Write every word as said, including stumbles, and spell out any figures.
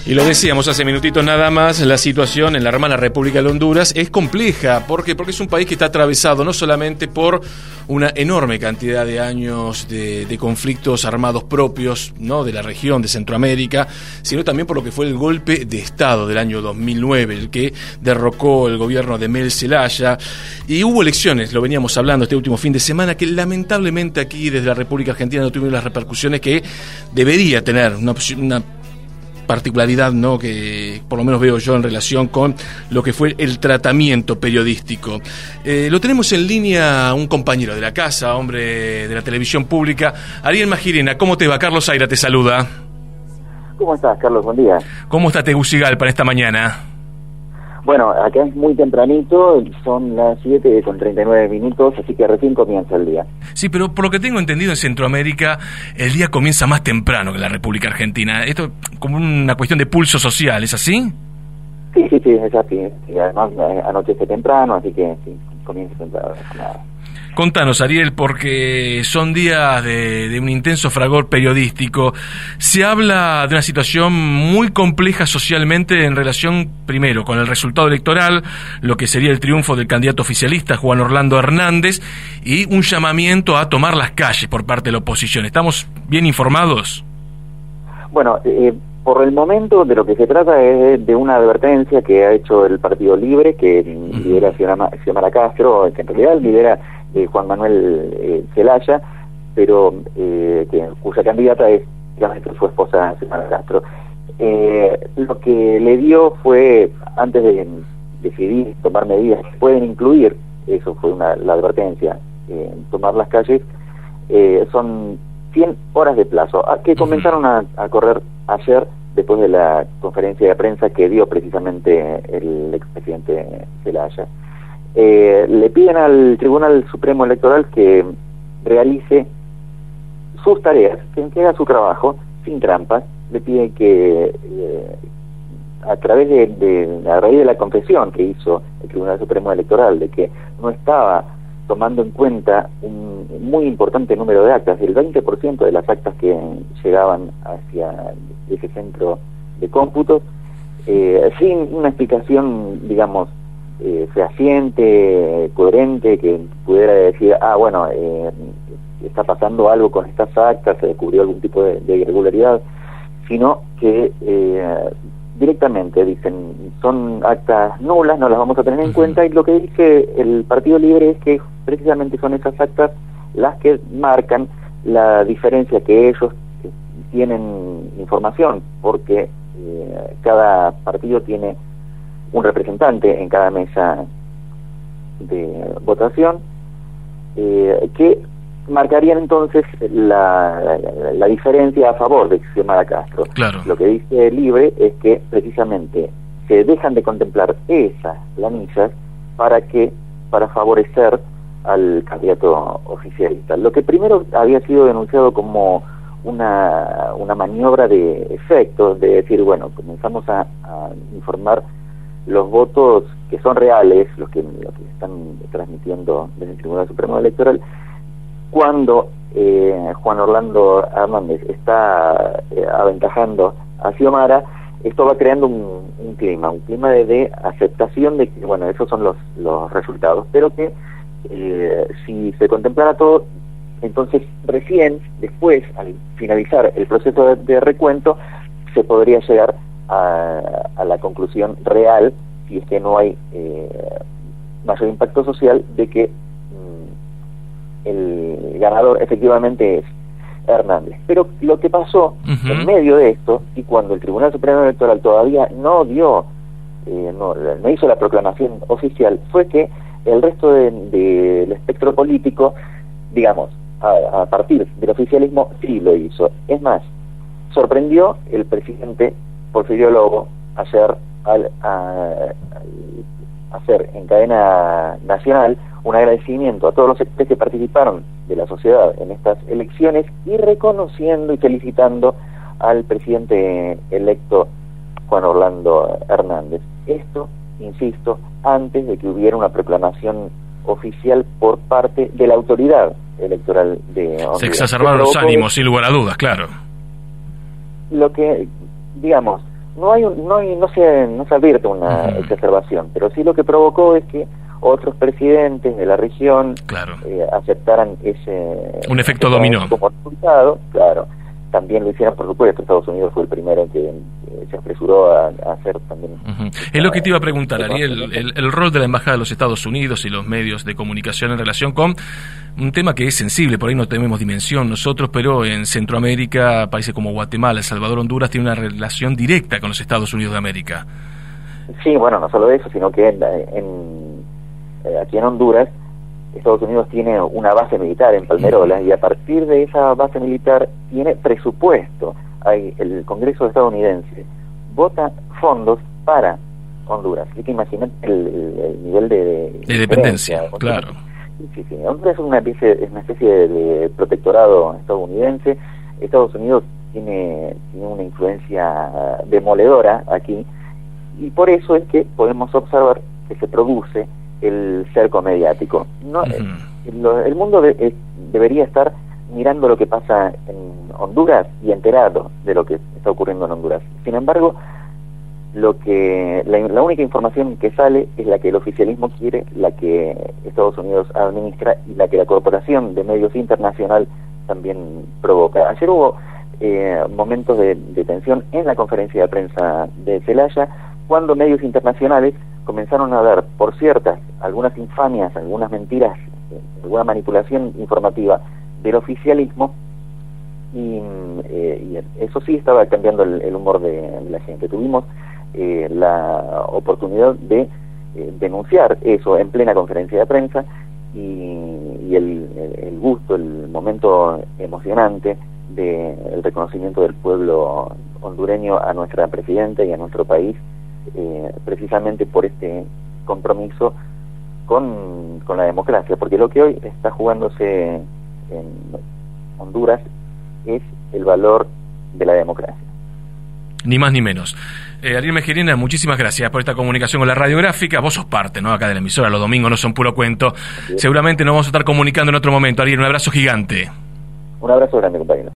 Y lo decíamos hace minutitos nada más, la situación en la hermana República de Honduras es compleja. ¿Por qué? Porque es un país que está atravesado no solamente por una enorme cantidad de años de, de conflictos armados propios, ¿no?, de la región de Centroamérica, sino también por lo que fue el golpe de Estado del año dos mil nueve, el que derrocó el gobierno de Mel Zelaya. Y hubo elecciones, lo veníamos hablando este último fin de semana, que lamentablemente aquí desde la República Argentina no tuvieron las repercusiones que debería tener una, una particularidad, ¿no?, que por lo menos veo yo en relación con lo que fue el tratamiento periodístico. Eh, lo tenemos en línea un compañero de la casa, hombre de la televisión pública, Ariel Magirena. ¿Cómo te va? Carlos Aira te saluda. ¿Cómo estás, Carlos? Buen día. ¿Cómo está Tegucigalpa esta mañana? Bueno, acá es muy tempranito, son las siete con treinta y nueve minutos, así que recién comienza el día. Sí, pero por lo que tengo entendido en Centroamérica, el día comienza más temprano que en la República Argentina. Esto como una cuestión de pulso social, ¿es así? Sí, sí, sí, es así. Y además anochece temprano, así que sí, comienza temprano. Nada. Contanos, Ariel, porque son días de, de un intenso fragor periodístico. Se habla de una situación muy compleja socialmente en relación, primero, con el resultado electoral, lo que sería el triunfo del candidato oficialista, Juan Orlando Hernández, y un llamamiento a tomar las calles por parte de la oposición. ¿Estamos bien informados? Bueno, eh, por el momento de lo que se trata es de una advertencia que ha hecho el Partido Libre, que uh-huh. lidera Xiomara, Xiomara Castro, que en realidad lidera Eh, Juan Manuel eh, Zelaya, pero eh, que, cuya candidata es digamos, su esposa Xiomara Castro. Eh, lo que le dio fue, antes de decidir tomar medidas que pueden incluir, eso fue una, la advertencia, eh, tomar las calles, eh, son cien horas de plazo, que comenzaron a, a correr ayer después de la conferencia de prensa que dio precisamente el expresidente Zelaya. Eh, le piden al Tribunal Supremo Electoral que realice sus tareas, que, que haga su trabajo sin trampas. Le piden que eh, a través de, de a raíz de la confesión que hizo el Tribunal Supremo Electoral de que no estaba tomando en cuenta un muy importante número de actas, el veinte por ciento de las actas que llegaban hacia ese centro de cómputos, eh, sin una explicación, digamos, Eh, fehaciente, coherente, que pudiera decir, ah, bueno, eh, está pasando algo con estas actas, se descubrió algún tipo de, de irregularidad, sino que eh, directamente dicen, son actas nulas, no las vamos a tener en cuenta, y lo que dice el Partido Libre es que precisamente son esas actas las que marcan la diferencia, que ellos tienen información, porque eh, cada partido tiene un representante en cada mesa de votación, eh, que marcarían entonces la, la, la diferencia a favor de Xiomara Castro. Claro. Lo que dice Libre es que precisamente se dejan de contemplar esas planillas para que para favorecer al candidato oficialista. Lo que primero había sido denunciado como una, una maniobra de efecto, de decir, bueno, comenzamos a, a informar los votos que son reales, los que, los que están transmitiendo desde el Tribunal Supremo Electoral, cuando eh, Juan Orlando Hernández está eh, aventajando a Xiomara, esto va creando un, un clima, un clima de, de aceptación de que, bueno, esos son los, los resultados, pero que eh, si se contemplara todo, entonces recién, después, al finalizar el proceso de, de recuento, se podría llegar A, a la conclusión real, si es que no hay eh, mayor impacto social, de que mm, el ganador efectivamente es Hernández. Pero lo que pasó uh-huh. en medio de esto, y cuando el Tribunal Supremo Electoral todavía no dio, eh, no, no hizo la proclamación oficial, fue que el resto del de, de espectro político, digamos, a, a partir del oficialismo, sí lo hizo. Es más, sorprendió el presidente Porfirio Lobo ayer al, a, al hacer en cadena nacional un agradecimiento a todos los sectores que participaron de la sociedad en estas elecciones y reconociendo y felicitando al presidente electo Juan Orlando Hernández. Esto, insisto, antes de que hubiera una proclamación oficial por parte de la autoridad electoral de Honduras. Se exacerbaron los ánimos, sin lugar a dudas, claro. Lo que, digamos, no hay, un, no, hay no se no se advierte una uh-huh. exacerbación, pero sí lo que provocó es que otros presidentes de la región claro. eh, aceptaran ese un efecto dominó como resultado, claro. También lo hicieron, por supuesto. Estados Unidos fue el primero que eh, se apresuró a, a hacer también. Uh-huh. Es lo que te iba a preguntar, Ariel, el, el rol de la Embajada de los Estados Unidos y los medios de comunicación en relación con un tema que es sensible, por ahí no tenemos dimensión nosotros, pero en Centroamérica, países como Guatemala, El Salvador, Honduras, tienen una relación directa con los Estados Unidos de América. Sí, bueno, no solo eso, sino que en, en, eh, aquí en Honduras, Estados Unidos tiene una base militar en Palmerola y a partir de esa base militar tiene presupuesto. Hay el Congreso estadounidense vota fondos para Honduras. Así que imagínate el, el, el nivel de, de, de dependencia, claro. Sí, sí, sí. Honduras es una especie, es una especie de, de protectorado estadounidense. Estados Unidos tiene, tiene una influencia demoledora aquí y por eso es que podemos observar que se produce el cerco mediático. No, uh-huh. el, el mundo de, eh, debería estar mirando lo que pasa en Honduras y enterado de lo que está ocurriendo en Honduras. Sin embargo, lo que la, la única información que sale es la que el oficialismo quiere, la que Estados Unidos administra y la que la Corporación de Medios Internacional también provoca. Ayer hubo eh, momentos de, de tensión en la conferencia de prensa de Celaya cuando medios internacionales comenzaron a dar por ciertas algunas infamias, algunas mentiras, alguna manipulación informativa del oficialismo y, eh, y eso sí estaba cambiando el, el humor de, de la gente. Tuvimos eh, la oportunidad de eh, denunciar eso en plena conferencia de prensa y, y el, el, el gusto, el momento emocionante del reconocimiento del pueblo hondureño a nuestra presidenta y a nuestro país, eh, precisamente por este compromiso con, con la democracia, porque lo que hoy está jugándose en Honduras es el valor de la democracia. Ni más ni menos. Eh, Ariel Mejerina, muchísimas gracias por esta comunicación con la radiográfica. Vos sos parte, ¿no?, acá de la emisora, los domingos no son puro cuento. Seguramente nos vamos a estar comunicando en otro momento. Ariel, un abrazo gigante. Un abrazo grande, compañero.